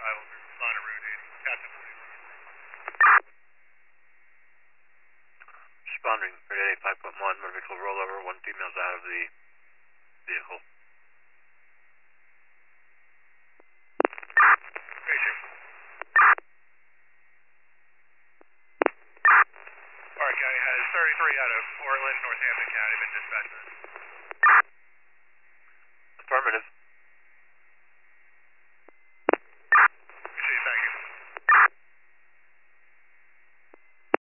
arrival to respond to route 8. Captain 41. Responding, Grenade 5.1, motor vehicle rollover, 1 female's out of the vehicle. Racing. Park County has 33 out of Portland, Northampton County, been dispatched. Affirmative.